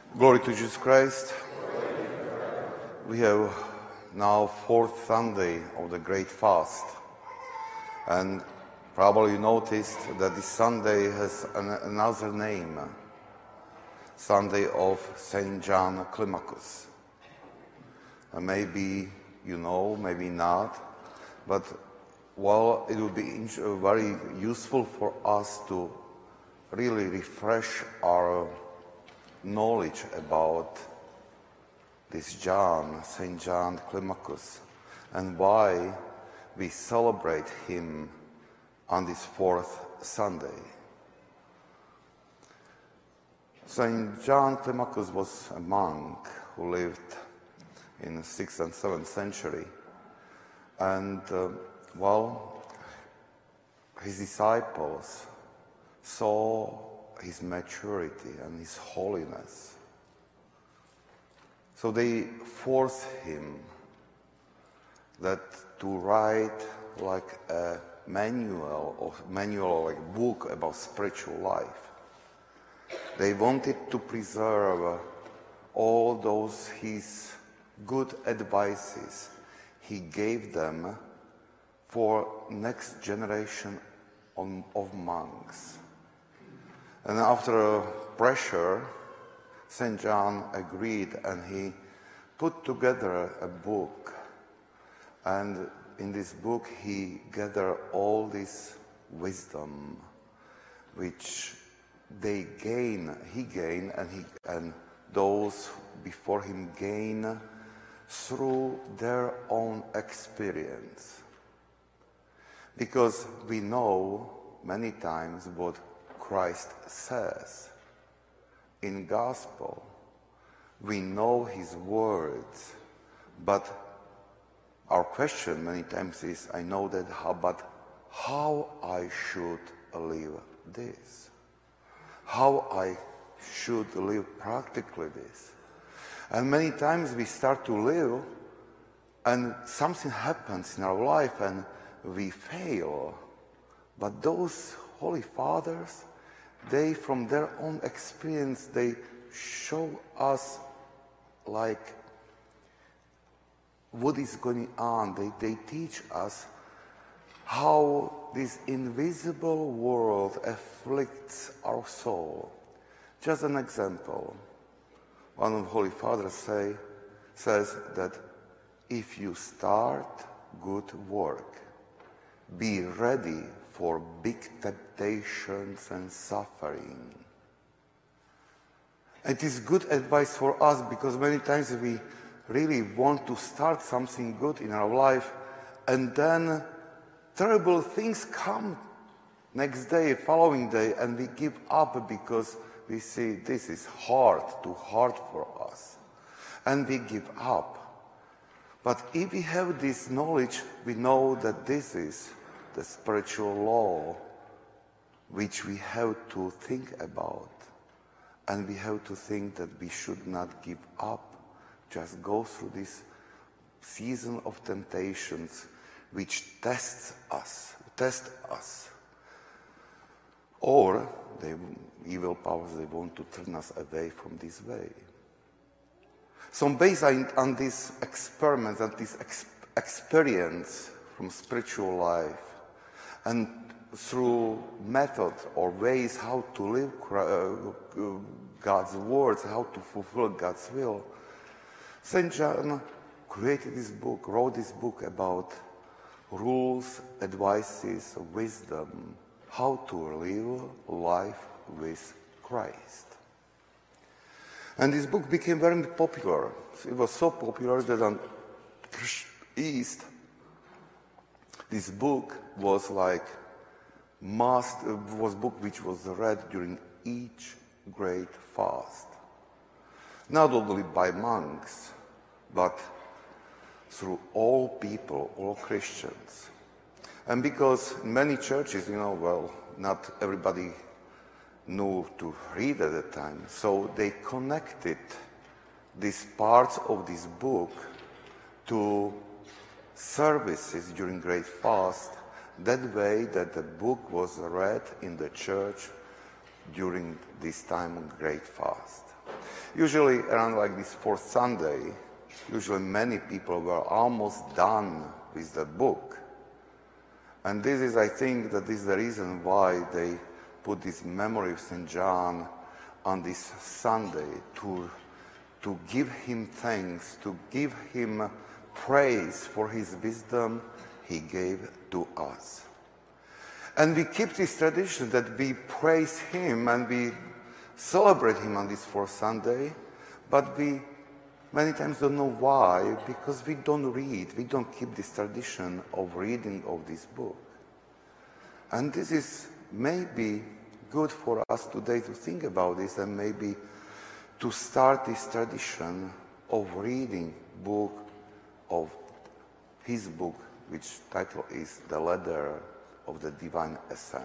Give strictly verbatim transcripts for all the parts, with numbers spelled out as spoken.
Glory to Jesus Christ. We have now fourth Sunday of the Great Fast, and probably you noticed that this Sunday has an, another name, Sunday of Saint John Climacus. And maybe you know, maybe not, but well, it would be very useful for us to really refresh our knowledge about this John, Saint John Climacus, and why we celebrate him on this fourth Sunday. Saint John Climacus was a monk who lived in the sixth and seventh century, and uh, well, his disciples saw his maturity and his holiness. So they forced him that to write like a manual or manual like book about spiritual life. They wanted to preserve all those his good advices he gave them for next generation of, of monks. And after pressure, Saint John agreed and he put together a book. And in this book he gathered all this wisdom which they gain, he gained and, he, and those before him gain through their own experience. Because we know many times what Christ says in gospel. We know his words, but our question many times is, I know that, how, but how I should live this? How I should live practically this? And many times we start to live and something happens in our life and we fail. But those Holy Fathers, they, from their own experience, they show us like what is going on. They, they teach us how this invisible world afflicts our soul. Just an example. One of the Holy Fathers say, says that if you start good work, be ready for big temptations and suffering. It is good advice for us because many times we really want to start something good in our life and then terrible things come next day, following day, and we give up because we see this is hard, too hard for us. And we give up. But if we have this knowledge, we know that this is the spiritual law which we have to think about. And we have to think that we should not give up, just go through this season of temptations which tests us, test us. Or the evil powers, they want to turn us away from this way. So based on this experiment and this ex experience from spiritual life, and through methods or ways how to live uh, God's words, how to fulfill God's will, Saint John created this book, wrote this book about rules, advices, wisdom, how to live life with Christ. And this book became very popular. It was so popular that on East, this book was like must was book which was read during each great fast, not only by monks, but through all people, all Christians. And because many churches, you know, well, not everybody knew to read at the time, so they connected these parts of this book to services during Great Fast, that way that the book was read in the church during this time of Great Fast. Usually around like this fourth Sunday, usually many people were almost done with the book. And this is, I think, that is the reason why they put this memory of Saint John on this Sunday, to, to give him thanks, to give him praise for his wisdom he gave to us. And we keep this tradition that we praise him and we celebrate him on this fourth Sunday, but we many times don't know why, because we don't read, we don't keep this tradition of reading of this book. And this is maybe good for us today to think about this, and maybe to start this tradition of reading book of his book, which title is The Ladder of the Divine Ascent.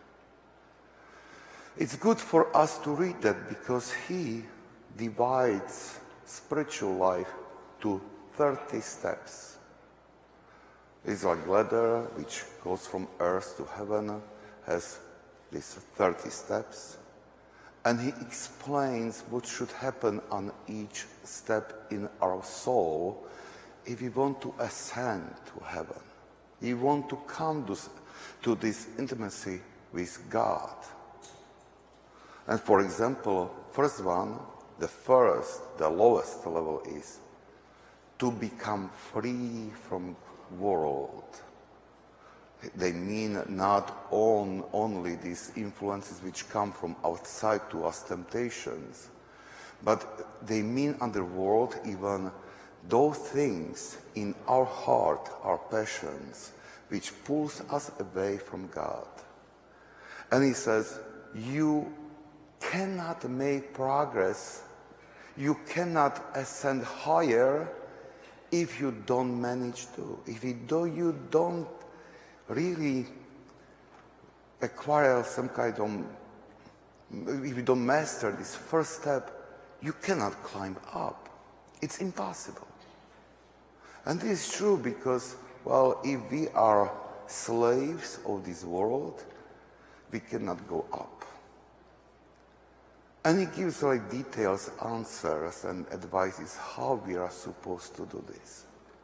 It's good for us to read that because he divides spiritual life to thirty steps. It's like ladder which goes from earth to heaven, has these thirty steps, and he explains what should happen on each step in our soul if we want to ascend to heaven. We want to come to, to this intimacy with God. And for example, first one, the first, the lowest level is to become free from world. They mean not on, only these influences which come from outside to us, temptations, but they mean under world even those things in our heart, our passions, which pulls us away from God. And he says, you cannot make progress, you cannot ascend higher if you don't manage to, if you don't, you don't really acquire some kind of, if you don't master this first step, you cannot climb up. It's impossible. And this is true because, well, if we are slaves of this world, we cannot go up. And he gives like details, answers, and advices how we are supposed to do this.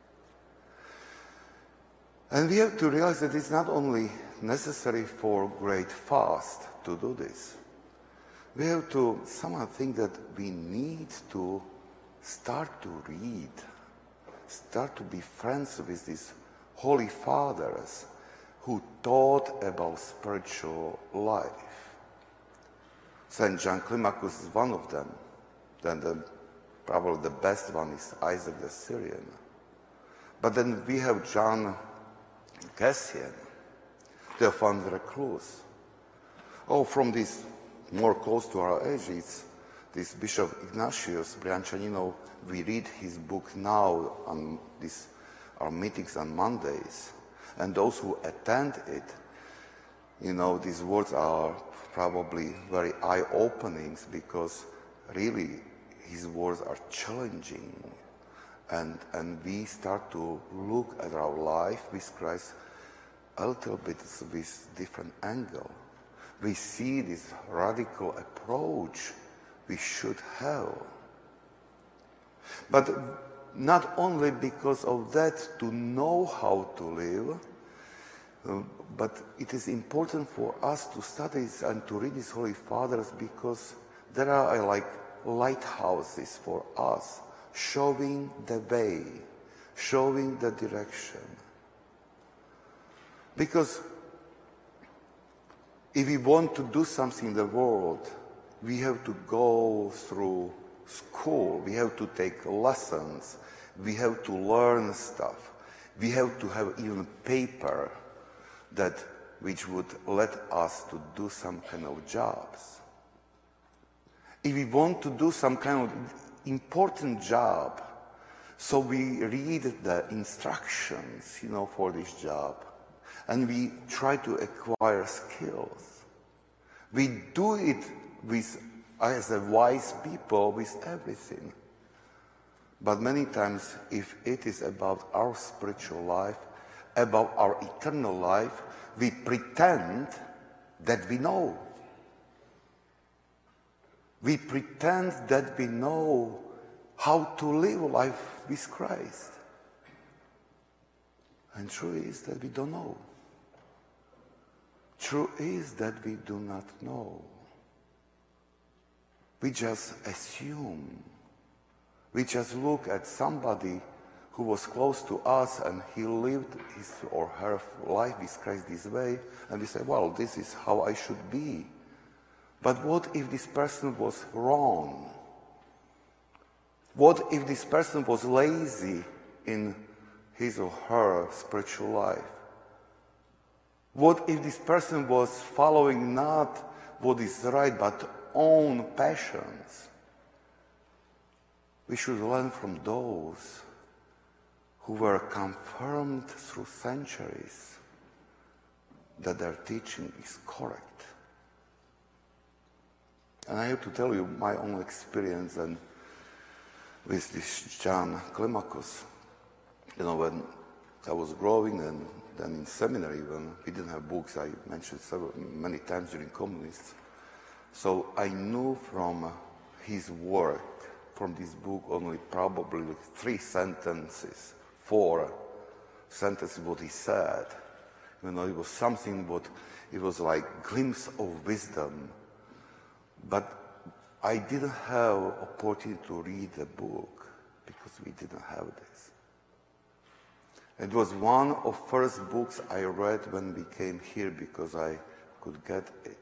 And we have to realize that it's not only necessary for great fast to do this. We have to somehow think that we need to start to read, start to be friends with these holy fathers who taught about spiritual life. Saint John Climacus is one of them. Then the, probably the best one is Isaac the Syrian. But then we have John Cassian, Théophane Reclus. Oh, from this more close to our age, it's this Bishop Ignatius Briançonino. We read his book now on this, our meetings on Mondays. And those who attend it, you know, these words are probably very eye-opening because really his words are challenging. And, and we start to look at our life with Christ a little bit with different angle. We see this radical approach we should have. But not only because of that to know how to live, uh, but it is important for us to study and to read these Holy Fathers because there are uh, like lighthouses for us, showing the way, showing the direction. Because if we want to do something in the world, we have to go through school, we have to take lessons, we have to learn stuff, we have to have even paper that which would let us to do some kind of jobs. If we want to do some kind of important job, so we read the instructions, you know, for this job, and we try to acquire skills. We do it with, as a wise people, with everything. But many times, if it is about our spiritual life, about our eternal life, we pretend that we know. We pretend that we know how to live life with Christ. And true is that we don't know. True is that we do not know. We just assume. We just look at somebody who was close to us and he lived his or her life with Christ this way, and we say, well, this is how I should be. But what if this person was wrong? What if this person was lazy in his or her spiritual life? What if this person was following not what is right, but own passions? We should learn from those who were confirmed through centuries that their teaching is correct. And I have to tell you my own experience and with this John Climacus. You know, when I was growing and then in seminary, when we didn't have books, I mentioned several, many times during communists. So I knew from his work, from this book, only probably like three sentences, four sentences what he said. You know, it was something what, it was like glimpse of wisdom. But I didn't have opportunity to read the book because we didn't have this. It was one of first books I read when we came here because I could get it.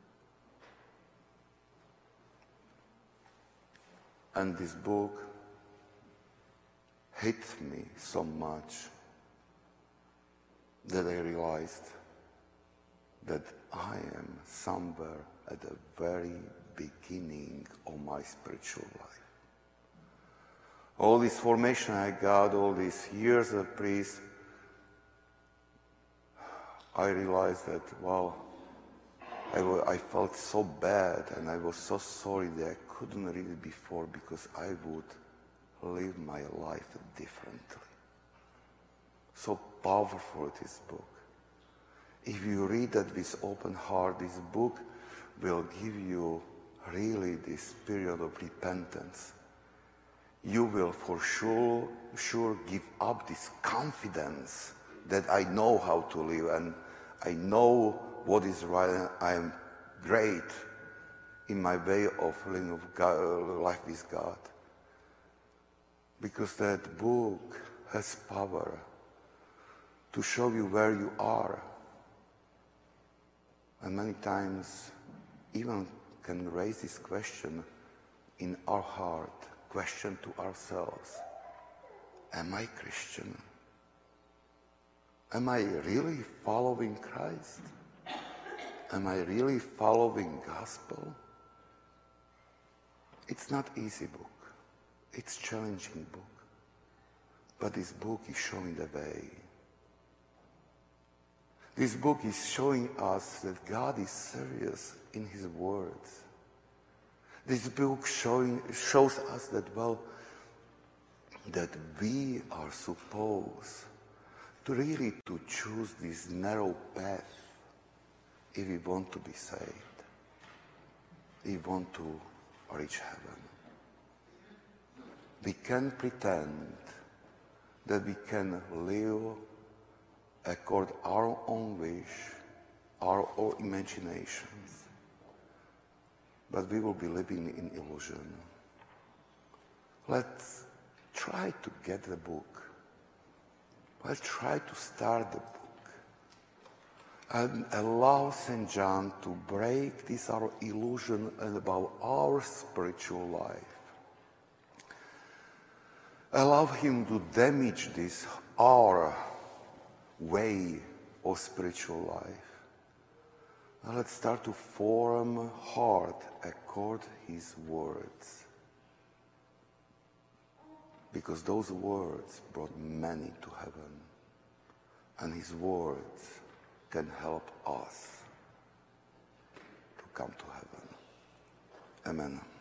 And this book hit me so much that I realized that I am somewhere at the very beginning of my spiritual life. All this formation I got, all these years as a priest, I realized that, well, I, w- I felt so bad and I was so sorry that I couldn't read it before because I would live my life differently. So powerful this book. If you read it with open heart, this book will give you really this period of repentance. You will for sure, sure give up this confidence that I know how to live and I know what is right and I am great in my way of living of God, life with God. Because that book has power to show you where you are. And many times even can raise this question in our heart, question to ourselves. Am I Christian? Am I really following Christ? Am I really following gospel? It's not easy book. It's challenging book. But this book is showing the way. This book is showing us that God is serious in his words. This book showing, shows us that, well, that we are supposed to really to choose this narrow path if we want to be saved, if we want to reach heaven. We can pretend that we can live according to our own wish, our own imaginations, but we will be living in illusion. Let's try to get the book. Let's try to start the book and allow Saint John to break this our illusion about our spiritual life. Allow him to damage this our way of spiritual life. Now let's start to form heart according to his words. Because those words brought many to heaven. And his words can help us to come to heaven. Amen.